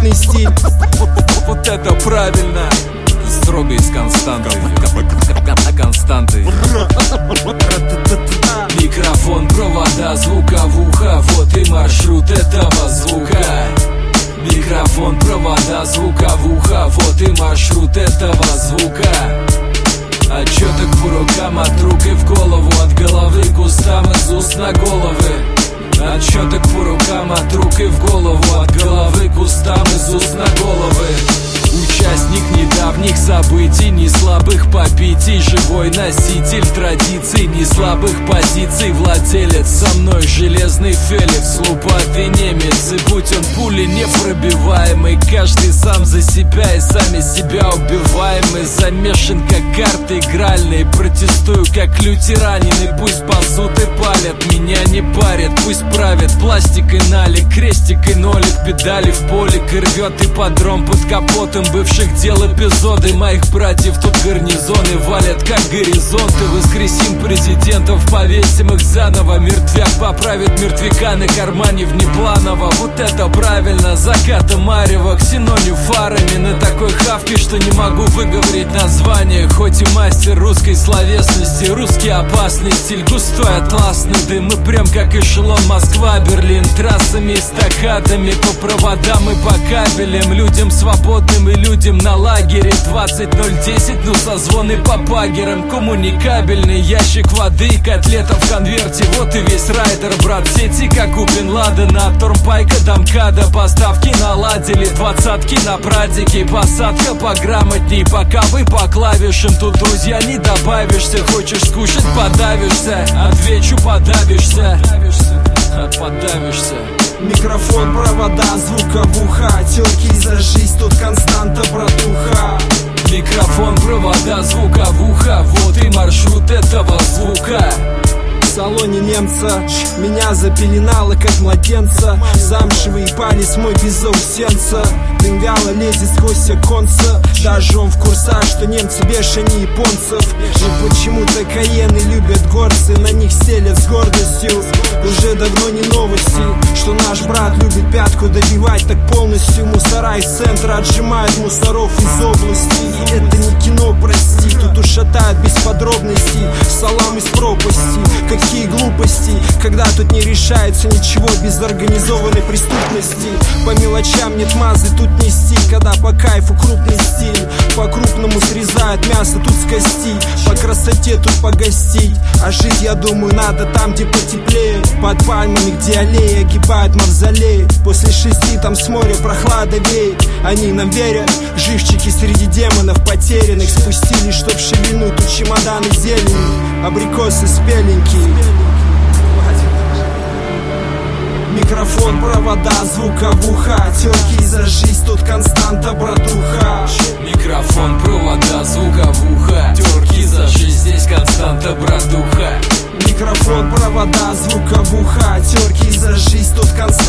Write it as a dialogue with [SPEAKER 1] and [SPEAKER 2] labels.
[SPEAKER 1] преступный стиль.
[SPEAKER 2] Вот это правильно. Строго из константы. Микрофон, провода, звуковуха. Вот и маршрут этого звука. Микрофон, провода, звуковуха. Вот и маршрут этого звука. Отчеты по рукам, от рук и в голову, от головы к устам, из уст на головы. Отчеты по рукам, от рук и в голову, от головы к устам, из уст на головы. Участник недавних событий, не слабых побитий, живой носитель традиций, не слабых позиций, владелец со мной железный Феликс, лупатый немец. И будь он пули непробиваемый, каждый сам за себя и сами себя убиваемый. Замешан как карты игральные, протестую как лютеранин. И пусть ползут и палят, меня не парят, пусть правят пластикой налик, крестик и нолик, педали в полик, и рвет ипподром под капотом бывших дел эпизоды. Моих братьев тут гарнизоны валят как горизонты. Воскресим президентов, повесим их заново. Мертвяк поправит мертвяка на кармане внепланово. Вот это правильно, заката марева, ксеноню фарами на такой хавке, что не могу выговорить название. Хоть и мастер русской словесности, русский опасный стиль, густой атласный дым. Мы прям как эшелон Москва-Берлин, трассами и стакатами по проводам и по кабелям. Людям свободным и людям на лагере 20.010, ну созвоны по пагерам. Коммуникабельный ящик воды и котлета в конверте. Вот и весь райдер, брат, сети как у Бен Ладена. От Тормпайка до МКАДа поставки наладили. Двадцатки на прадике, посадка пограмотней. Пока вы по клавишам, тут, друзья, не добавишься. Хочешь скушать, подавишься. Отвечу, подавишься. Подавишься.
[SPEAKER 1] Микрофон, провода, звуковуха. Терки за жизнь, тут константа, братуха.
[SPEAKER 2] Микрофон, провода, звуковуха. Вот и маршрут этого звука.
[SPEAKER 1] В салоне немца меня запеленало, как младенца. Замшевый палец мой без заусенца. Дым вяло лезет сквозь оконца. Даже он в курсах, что немцы бешеные японцев. Но почему-то каены любят горцы. На них селят с гордостью. Уже давно не новости, что наш брат любит пятку добивать так полностью. Мусора из центра отжимают мусоров из области. Это не кино, прости. Тут ушатают без подробностей. Салам из пропасти. Какие глупости, когда тут не решается ничего без организованной преступности. По мелочам нет мазы, тут нести, когда по кайфу крупный стиль. По-крупному срезают мясо тут с кости. По красоте тут погостить. А жить, я думаю, надо там, где потеплее. Под пальмами, где аллеи огибают мавзолей. После 6 там с моря прохлада веет. Они нам верят, живчики среди демонов потерянных. Спустились, чтоб шевельнуть тут чемоданы зелени. Абрикосы спеленькие. Микрофон, провода, звуковуха. Терки за жизнь, тут константа, братуха.
[SPEAKER 2] Микрофон, провода, звуковуха. Терки за жизнь, здесь константа, братуха.
[SPEAKER 1] Микрофон, провода, звуковуха. Терки за жизнь, тут константа.